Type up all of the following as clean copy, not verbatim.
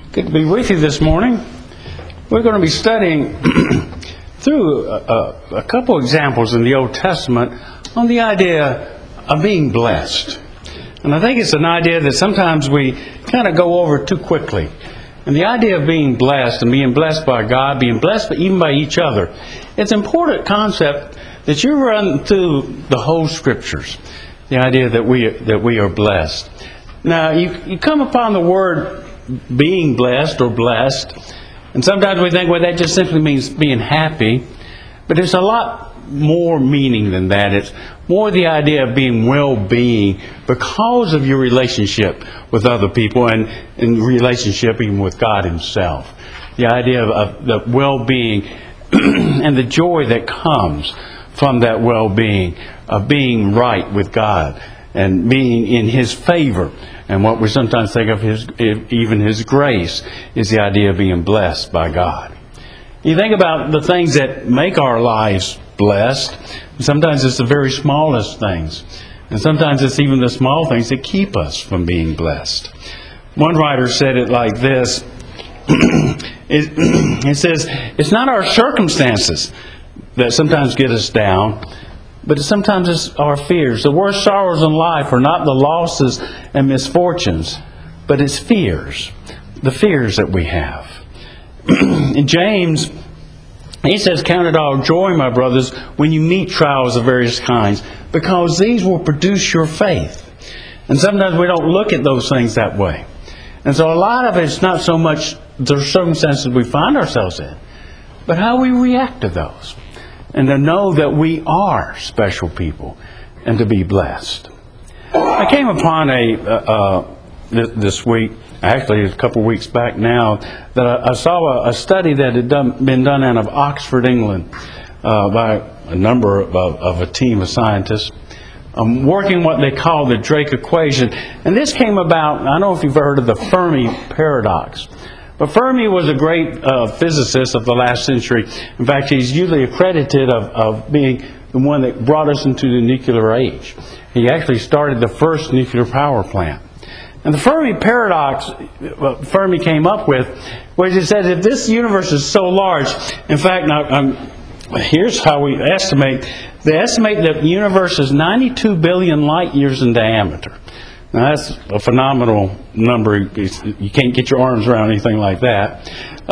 Good to be with you this morning. We're going to be studying through a couple examples in the Old Testament on the idea of being blessed. And I think it's an idea that sometimes we kind of go over too quickly. And the idea of being blessed and being blessed by God, being blessed even by each other, it's an important concept that you run through the whole Scriptures. The idea that we are blessed. Now, you come upon the word being blessed or blessed, and sometimes we think, well, that just simply means being happy. But there's a lot more meaning than that. It's more the idea of being well-being because of your relationship with other people and in relationship even with God Himself. The idea of the well-being and the joy that comes from that well-being, of being right with God and being in His favor. And what we sometimes think of even His grace is the idea of being blessed by God. You think about the things that make our lives blessed. Sometimes it's the very smallest things. And sometimes it's even the small things that keep us from being blessed. One writer said it like this. It says, it's not our circumstances that sometimes get us down, but sometimes it's our fears. The worst sorrows in life are not the losses and misfortunes, but it's fears. The fears that we have. In James, he says, count it all joy, my brothers, when you meet trials of various kinds, because these will produce your faith. And sometimes we don't look at those things that way. And so a lot of it's not so much the circumstances we find ourselves in, but how we react to those. And to know that we are special people and to be blessed. I came upon this week, actually a couple of weeks back now, that I saw a study that had been done out of Oxford, England, by a number of a team of scientists, working what they call the Drake equation. And this came about, I don't know if you've heard of the Fermi paradox. But Fermi was a great physicist of the last century. In fact, he's usually accredited of being the one that brought us into the nuclear age. He actually started the first nuclear power plant. And the Fermi paradox Fermi came up with was he said, if this universe is so large, in fact, here's how we estimate. They estimate that the universe is 92 billion light years in diameter. Now that's a phenomenal number. You can't get your arms around anything like that.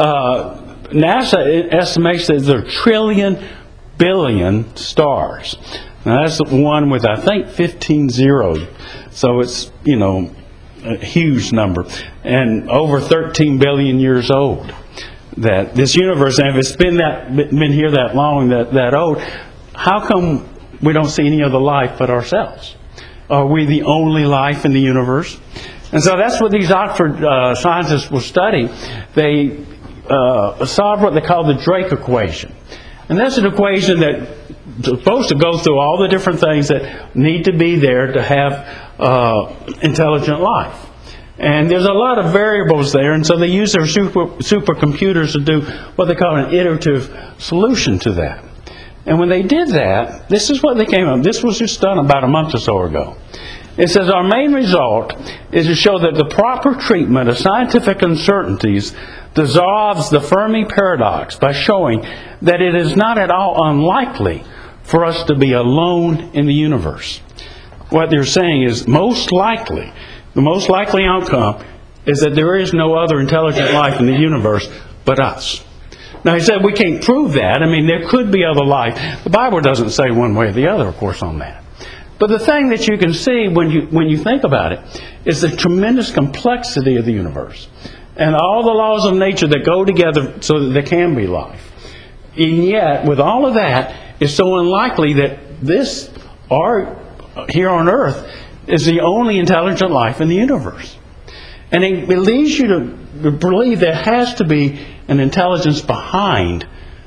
NASA estimates that there are trillion billion stars. Now that's one with, I think, 15 zeros. So it's, a huge number. And over 13 billion years old. That this universe, and if it's been here that long, that old, how come we don't see any other life but ourselves? Are we the only life in the universe? And so that's what these Oxford scientists will study. They solve what they call the Drake equation. And that's an equation that's supposed to go through all the different things that need to be there to have intelligent life. And there's a lot of variables there, and so they use their supercomputers to do what they call an iterative solution to that. And when they did that, this is what they came up. This was just done about a month or so ago. It says, our main result is to show that the proper treatment of scientific uncertainties dissolves the Fermi paradox by showing that it is not at all unlikely for us to be alone in the universe. What they're saying is the most likely outcome is that there is no other intelligent life in the universe but us. Now, he said we can't prove that. I mean, there could be other life. The Bible doesn't say one way or the other, of course, on that. But the thing that you can see when you think about it is the tremendous complexity of the universe and all the laws of nature that go together so that there can be life. And yet, with all of that, it's so unlikely that this, or here on Earth, is the only intelligent life in the universe. And it leads you to believe there has to be an intelligence behind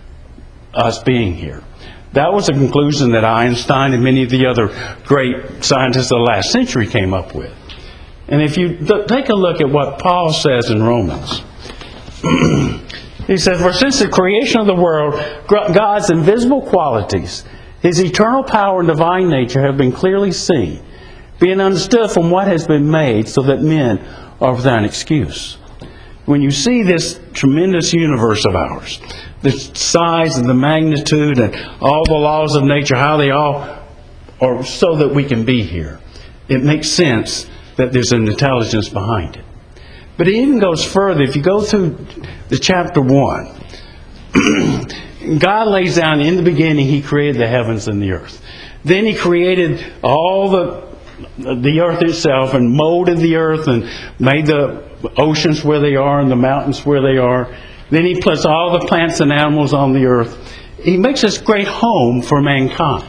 us being here. That was a conclusion that Einstein and many of the other great scientists of the last century came up with. And if you take a look at what Paul says in Romans, he says, for since the creation of the world, God's invisible qualities, His eternal power and divine nature have been clearly seen, being understood from what has been made, so that men are without excuse. when you see this tremendous universe of ours, the size and the magnitude and all the laws of nature, how they all are so that we can be here, it makes sense that there's an intelligence behind it. But it even goes further. If you go through the chapter 1, God lays down in the beginning, He created the heavens and the earth. Then He created all the earth itself and molded the earth and made the oceans where they are and the mountains where they are. Then He puts all the plants and animals on the earth. He makes this great home for mankind.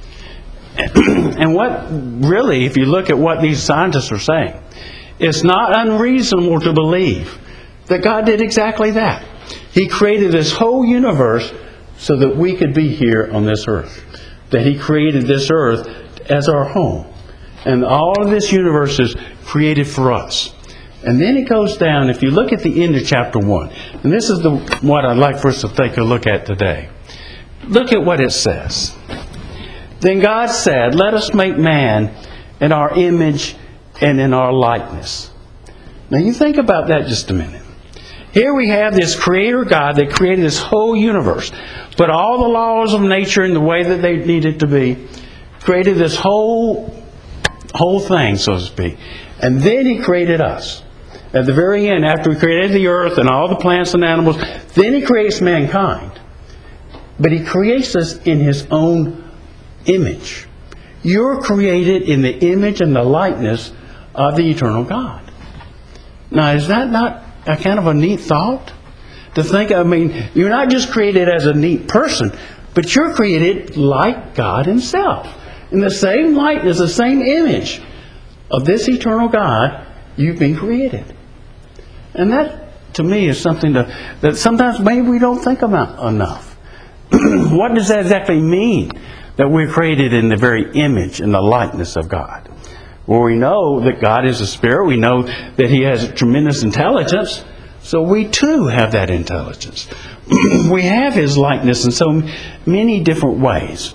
And what really, if you look at what these scientists are saying, it's not unreasonable to believe that God did exactly that. He created this whole universe so that we could be here on this earth. That He created this earth as our home. And all of this universe is created for us. And then it goes down, if you look at the end of chapter 1, and this is what I'd like for us to take a look at today. Look at what it says. Then God said, "Let us make man in our image and in our likeness." Now you think about that just a minute. Here we have this Creator God that created this whole universe, put all the laws of nature in the way that they needed to be, created this whole thing, so to speak. And then He created us. At the very end, after He created the earth and all the plants and animals, then He creates mankind. But He creates us in His own image. You're created in the image and the likeness of the eternal God. Now, is that not a kind of a neat thought? To think, you're not just created as a neat person, but you're created like God Himself. In the same likeness, the same image of this eternal God, you've been created. And that, to me, is something that sometimes maybe we don't think about enough. What does that exactly mean? That we're created in the very image and the likeness of God. Well, we know that God is a spirit. We know that He has tremendous intelligence. So we too have that intelligence. We have His likeness in so many different ways.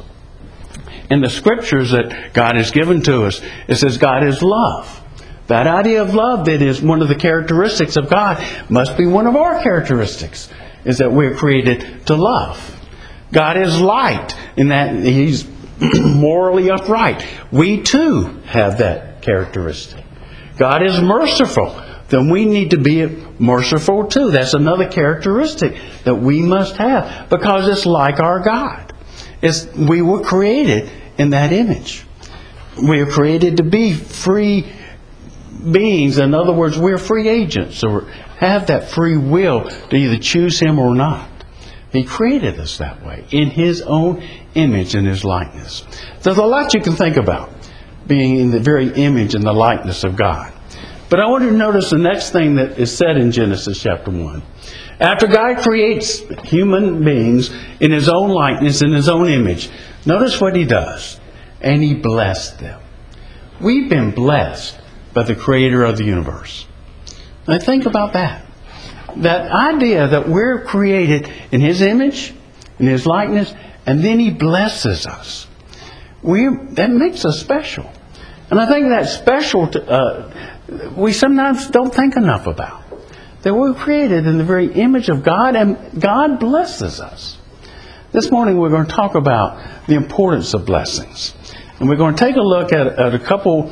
In the scriptures that God has given to us, it says God is love. That idea of love that is one of the characteristics of God must be one of our characteristics, is that we're created to love. God is light in that He's morally upright. We too have that characteristic. God is merciful. Then we need to be merciful too. That's another characteristic that we must have, because it's like our God. We were created in that image. We are created to be free beings. In other words, we're free agents, or have that free will to either choose Him or not. He created us that way, in His own image and His likeness. There's a lot you can think about, being in the very image and the likeness of God. But I want you to notice the next thing that is said in Genesis chapter 1. After God creates human beings in His own likeness, in His own image, notice what He does. And He blessed them. We've been blessed by the Creator of the universe. Now think about that. That idea that we're created in His image, in His likeness, and then He blesses us. That makes us special. And I think that special we sometimes don't think enough about. That we're created in the very image of God, and God blesses us. This morning we're going to talk about the importance of blessings. And we're going to take a look at a couple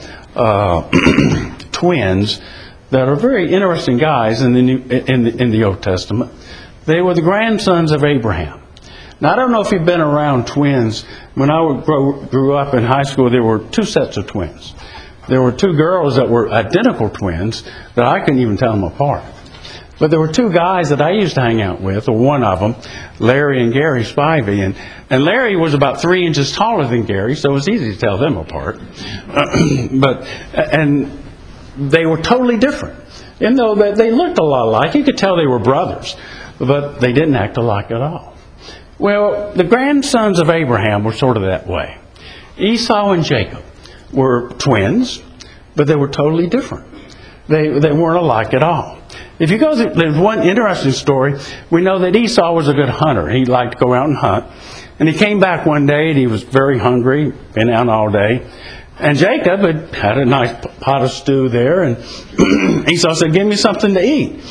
twins that are very interesting guys in the Old Testament. They were the grandsons of Abraham. Now, I don't know if you've been around twins. When I grew up in high school, there were two sets of twins. There were two girls that were identical twins that I couldn't even tell them apart. But there were two guys that I used to hang out with, or one of them, Larry and Gary Spivey. And Larry was about 3 inches taller than Gary, so it was easy to tell them apart. And they were totally different. Even though they looked a lot alike, you could tell they were brothers, but they didn't act alike at all. Well, the grandsons of Abraham were sort of that way. Esau and Jacob were twins, but they were totally different. They weren't alike at all. If you go through, there's one interesting story. We know that Esau was a good hunter. He liked to go out and hunt. And he came back one day and he was very hungry, been out all day. And Jacob had a nice pot of stew there. And Esau said, "Give me something to eat."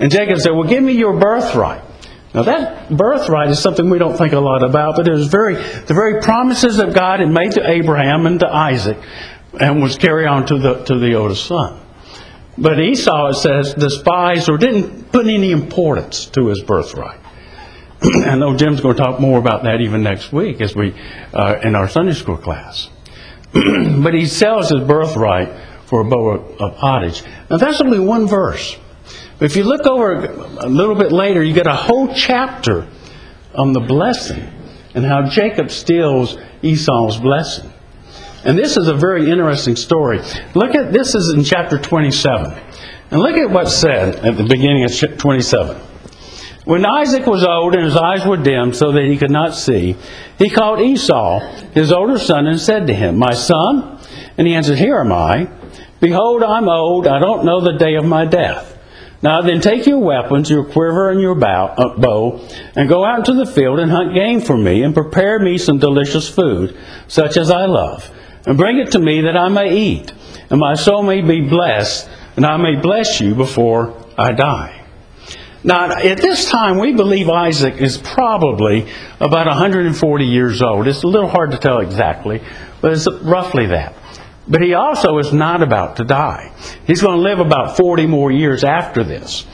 And Jacob said, well, give me your birthright. Now that birthright is something we don't think a lot about, but it was the very promises that God had made to Abraham and to Isaac, and was carried on to the oldest son. But Esau, it says, despised or didn't put any importance to his birthright. I know Jim's going to talk more about that even next week as we in our Sunday school class. But he sells his birthright for a bowl of pottage. Now that's only one verse. But if you look over a little bit later, you get a whole chapter on the blessing and how Jacob steals Esau's blessing. And this is a very interesting story. Look at, this is in chapter 27. And look at what's said at the beginning of 27. When Isaac was old and his eyes were dim so that he could not see, he called Esau, his older son, and said to him, my son? And he answered, here am I. Behold, I'm old, I don't know the day of my death. Now then take your weapons, your quiver and your bow, and go out into the field and hunt game for me, and prepare me some delicious food, such as I love. And bring it to me that I may eat, and my soul may be blessed, and I may bless you before I die. Now, at this time, we believe Isaac is probably about 140 years old. It's a little hard to tell exactly, but it's roughly that. But he also is not about to die. He's going to live about 40 more years after this.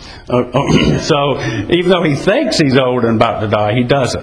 So even though he thinks he's old and about to die, he doesn't.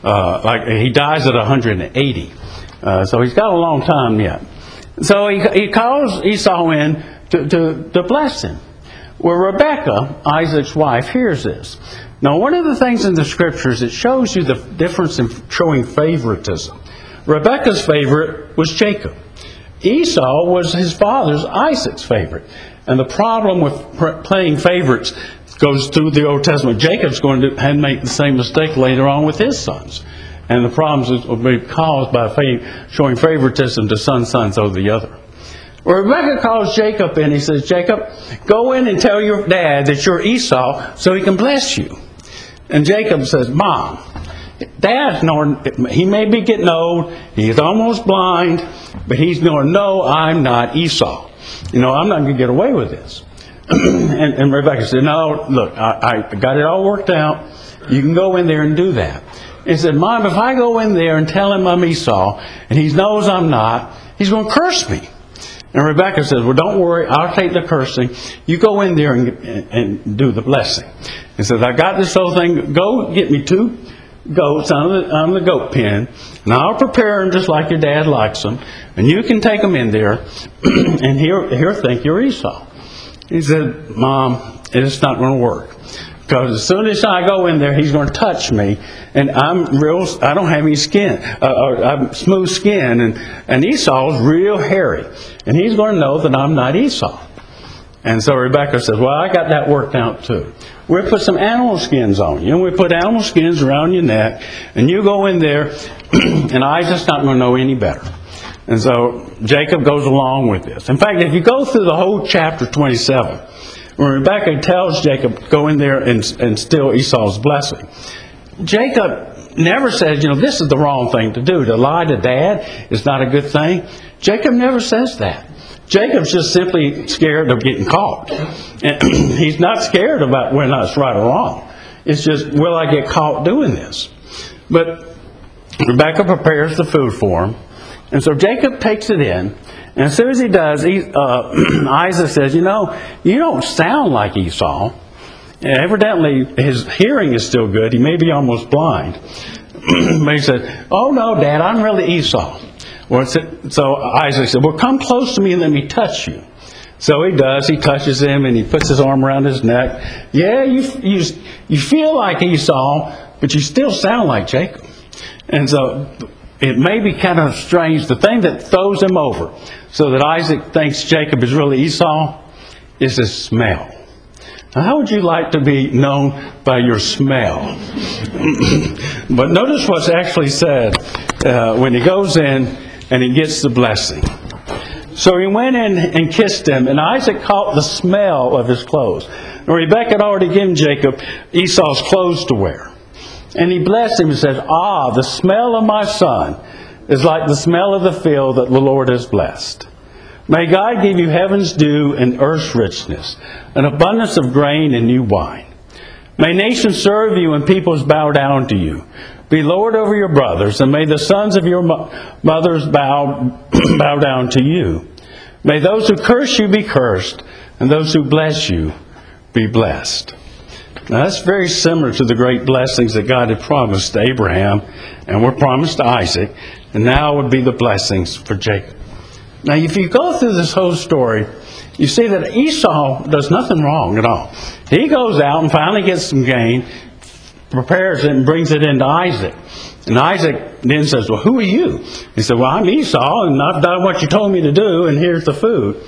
He dies at 180. So he's got a long time yet. So he calls Esau in to bless him. Well, Rebekah, Isaac's wife, hears this. Now, one of the things in the Scriptures, it shows you the difference in showing favoritism. Rebekah's favorite was Jacob. Esau was his father's, Isaac's, favorite. And the problem with playing favorites goes through the Old Testament. Jacob's going to make the same mistake later on with his sons. And the problems will be caused by showing favoritism to sons over the other. Well, Rebekah calls Jacob in. He says, Jacob, go in and tell your dad that you're Esau so he can bless you. And Jacob says, Mom, Dad's he may be getting old. He's almost blind. But he's going to know I'm not Esau. I'm not going to get away with this. and Rebekah said, no, look, I got it all worked out. You can go in there and do that. He said, Mom, if I go in there and tell him I'm Esau, and he knows I'm not, he's going to curse me. And Rebekah says, well, don't worry, I'll take the cursing. You go in there and do the blessing. He says, I got this whole thing. Go get me 2 goats on the goat pen, and I'll prepare them just like your dad likes them, and you can take them in there, and he'll think you're Esau. He said, Mom, it's not going to work. Because as soon as I go in there, he's going to touch me, and I don't have any skin, I'm smooth skin, and Esau's real hairy, and he's going to know that I'm not Esau. And so Rebekah says, well, I got that worked out too. We'll put some animal skins on you, and we put animal skins around your neck, and you go in there, and Isaac's not going to know any better. And so Jacob goes along with this. In fact, if you go through the whole chapter 27, when Rebekah tells Jacob, go in there and steal Esau's blessing, Jacob never says, this is the wrong thing to do. To lie to Dad is not a good thing. Jacob never says that. Jacob's just simply scared of getting caught. And he's not scared about whether or not it's right or wrong. It's just, will I get caught doing this? But Rebekah prepares the food for him. And so Jacob takes it in. And as soon as he does, Isaac says, you don't sound like Esau. And evidently, his hearing is still good. He may be almost blind. But he said, oh no, Dad, I'm really Esau. Well, so Isaac said, well, come close to me and let me touch you. So he does. He touches him and he puts his arm around his neck. Yeah, you feel like Esau, but you still sound like Jacob. And so it may be kind of strange. The thing that throws him over so that Isaac thinks Jacob is really Esau is his smell. Now, how would you like to be known by your smell? But notice what's actually said when he goes in and he gets the blessing. So he went in and kissed him, and Isaac caught the smell of his clothes. And Rebekah had already given Jacob Esau's clothes to wear. And he blessed him and said, the smell of my son is like the smell of the field that the Lord has blessed. May God give you heaven's dew and earth's richness, an abundance of grain and new wine. May nations serve you and peoples bow down to you. Be Lord over your brothers, and may the sons of your mothers bow down to you. May those who curse you be cursed, and those who bless you be blessed. Now that's very similar to the great blessings that God had promised to Abraham and were promised to Isaac, and now would be the blessings for Jacob. Now if you go through this whole story, you see that Esau does nothing wrong at all. He goes out and finally gets some gain, prepares it and brings it into Isaac. And Isaac then says, well, who are you? He said, well, I'm Esau, and I've done what you told me to do, and here's the food.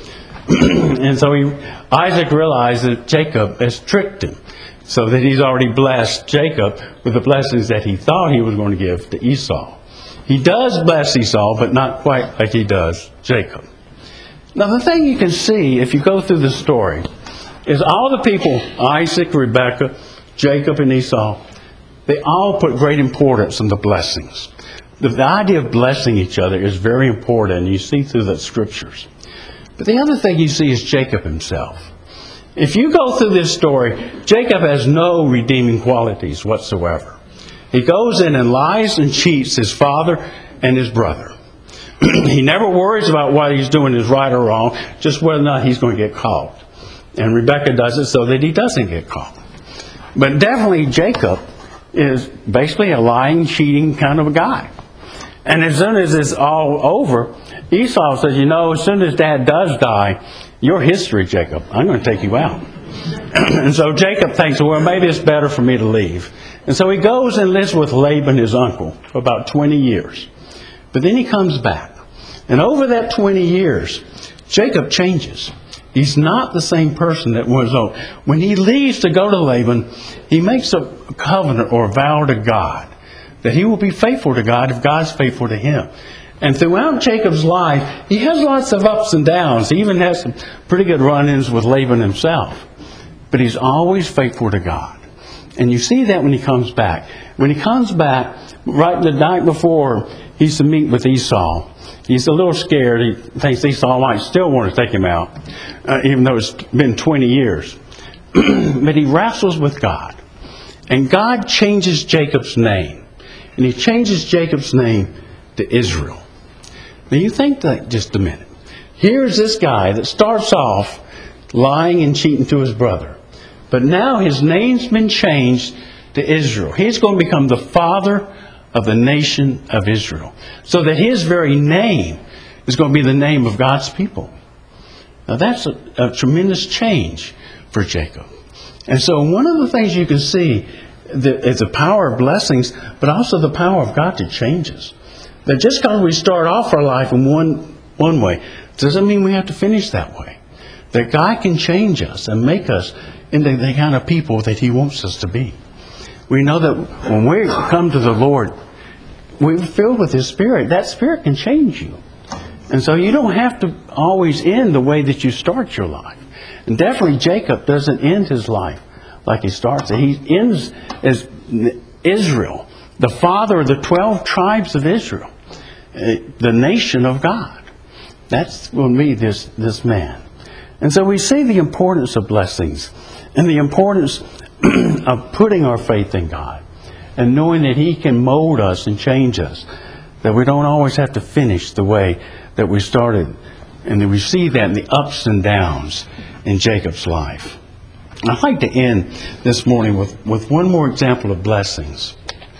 And so Isaac realized that Jacob has tricked him, so that he's already blessed Jacob with the blessings that he thought he was going to give to Esau. He does bless Esau, but not quite like he does Jacob. Now the thing you can see if you go through the story is all the people, Isaac, Rebekah, Jacob, and Esau, they all put great importance on the blessings. The idea of blessing each other is very important, and you see through the scriptures. But the other thing you see is Jacob himself. If you go through this story, Jacob has no redeeming qualities whatsoever. He goes in and lies and cheats his father and his brother. He never worries about what he's doing is right or wrong, just whether or not he's going to get caught. And Rebekah does it so that he doesn't get caught. But definitely Jacob is basically a lying, cheating kind of a guy. And as soon as it's all over, Esau says, as soon as Dad does die, your history, Jacob, I'm going to take you out. And so Jacob thinks, well, maybe it's better for me to leave. And so he goes and lives with Laban, his uncle, for about 20 years. But then he comes back. And over that 20 years, Jacob changes. He's not the same person that was old. When he leaves to go to Laban, he makes a covenant or a vow to God that he will be faithful to God if God's faithful to him. And throughout Jacob's life, he has lots of ups and downs. He even has some pretty good run-ins with Laban himself. But he's always faithful to God. And you see that when he comes back. When he comes back, right the night before he's to meet with Esau, he's a little scared. He thinks Esau might still want to take him out, even though it's been 20 years. But he wrestles with God. And God changes Jacob's name. And he changes Jacob's name to Israel. Now you think that just a minute. Here's this guy that starts off lying and cheating to his brother. But now his name's been changed to Israel. He's going to become the father of the nation of Israel. So that his very name is going to be the name of God's people. Now that's a tremendous change for Jacob. And so one of the things you can see is the power of blessings, but also the power of God to change us. That just because we start off our life in one way, doesn't mean we have to finish that way. That God can change us and make us into the kind of people that He wants us to be. We know that when we come to the Lord, we're filled with His Spirit. That Spirit can change you. And so you don't have to always end the way that you start your life. And definitely Jacob doesn't end his life like he starts it. He ends as Israel, the father of the 12 tribes of Israel, the nation of God. That's going to be this man. And so we see the importance of blessings and the importance of putting our faith in God and knowing that He can mold us and change us, that we don't always have to finish the way that we started. And that we see that in the ups and downs in Jacob's life. I'd like to end this morning with one more example of blessings.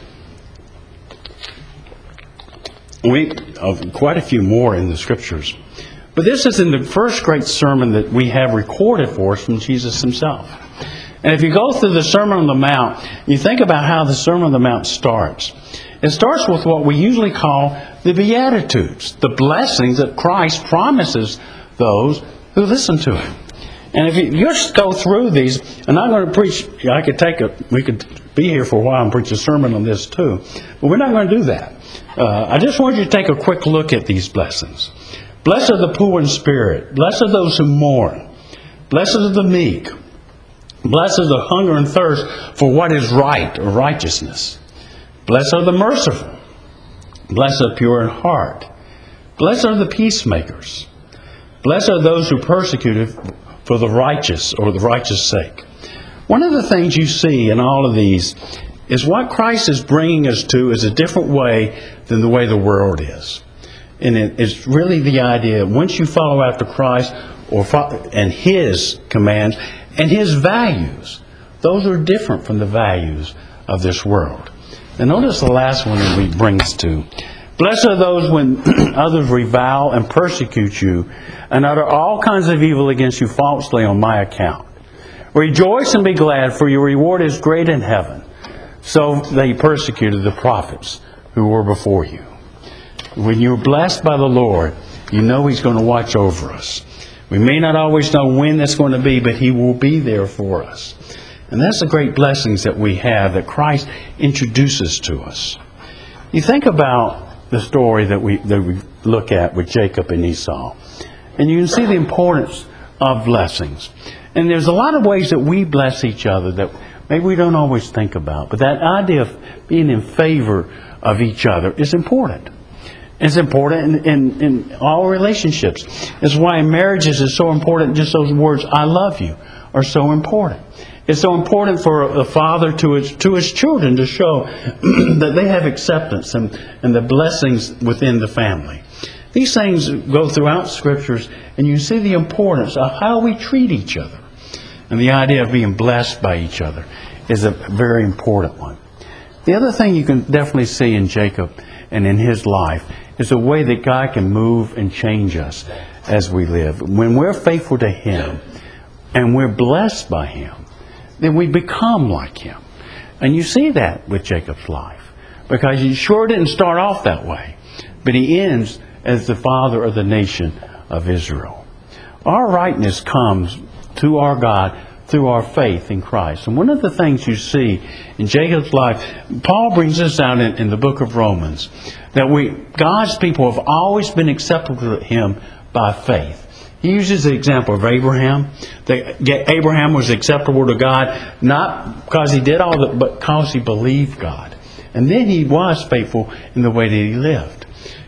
We have quite a few more in the Scriptures. But this is in the first great sermon that we have recorded for us from Jesus Himself. And if you go through the Sermon on the Mount, you think about how the Sermon on the Mount starts. It starts with what we usually call the Beatitudes, the blessings that Christ promises those who listen to Him. And if you just go through these, and I'm going to preach, we could be here for a while and preach a sermon on this too, but we're not going to do that. I just want you to take a quick look at these blessings. Blessed are the poor in spirit. Blessed are those who mourn. Blessed are the meek. Blessed are the hunger and thirst for what is right or righteousness. Blessed are the merciful. Blessed are the pure in heart. Blessed are the peacemakers. Blessed are those who persecuted for the righteous or the righteous sake. One of the things you see in all of these is what Christ is bringing us to is a different way than the way the world is. And it's really the idea, once you follow after Christ and His commands and His values, those are different from the values of this world. And notice the last one that we bring us to. Blessed are those when others revile and persecute you and utter all kinds of evil against you falsely on my account. Rejoice and be glad, for your reward is great in heaven. So they persecuted the prophets who were before you. When you're blessed by the Lord, you know He's going to watch over us. We may not always know when that's going to be, but He will be there for us. And that's the great blessings that we have, that Christ introduces to us. You think about the story that we look at with Jacob and Esau, and you can see the importance of blessings. And there's a lot of ways that we bless each other that maybe we don't always think about. But that idea of being in favor of each other is important. It's important in all relationships. It's why in marriages it's so important. Just those words, I love you, are so important. It's so important for a father to his children to show that they have acceptance and the blessings within the family. These things go throughout Scriptures, and you see the importance of how we treat each other. And the idea of being blessed by each other is a very important one. The other thing you can definitely see in Jacob and in his life is the way that God can move and change us as we live. When we're faithful to Him and we're blessed by Him, then we become like Him. And you see that with Jacob's life, because he sure didn't start off that way, but he ends as the father of the nation of Israel. Our rightness comes to our God through our faith in Christ. And one of the things you see in Jacob's life, Paul brings this out in the book of Romans, that God's people have always been acceptable to Him by faith. He uses the example of Abraham. That Abraham was acceptable to God, not because he did all that, but because he believed God. And then he was faithful in the way that he lived.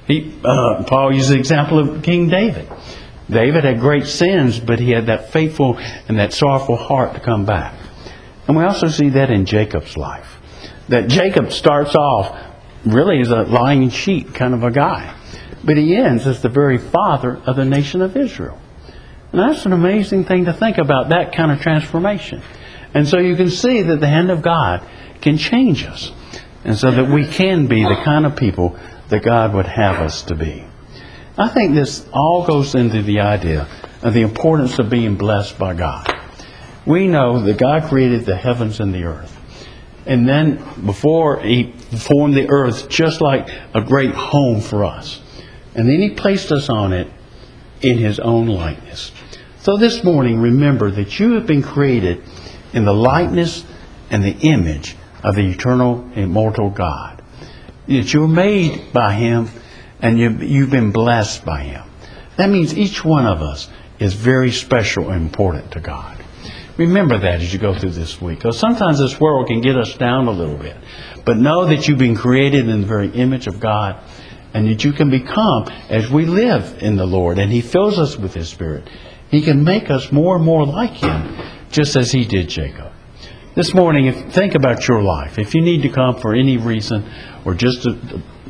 Paul uses the example of King David. David had great sins, but he had that faithful and that sorrowful heart to come back. And we also see that in Jacob's life. That Jacob starts off really as a lying cheat kind of a guy, but he ends as the very father of the nation of Israel. And that's an amazing thing to think about, that kind of transformation. And so you can see that the hand of God can change us, and so that we can be the kind of people that God would have us to be. I think this all goes into the idea of the importance of being blessed by God. We know that God created the heavens and the earth. And then before He formed the earth just like a great home for us. And then He placed us on it in His own likeness. So this morning, remember that you have been created in the likeness and the image of the eternal, immortal God. That you're made by Him and you've been blessed by Him. That means each one of us is very special and important to God. Remember that as you go through this week. Because sometimes this world can get us down a little bit. But know that you've been created in the very image of God, and that you can become, as we live in the Lord, and He fills us with His Spirit, He can make us more and more like Him, just as He did Jacob. This morning, think about your life. If you need to come for any reason, or just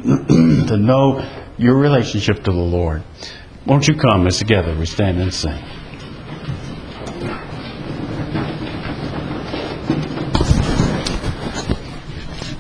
to know your relationship to the Lord, won't you come as together we stand and sing.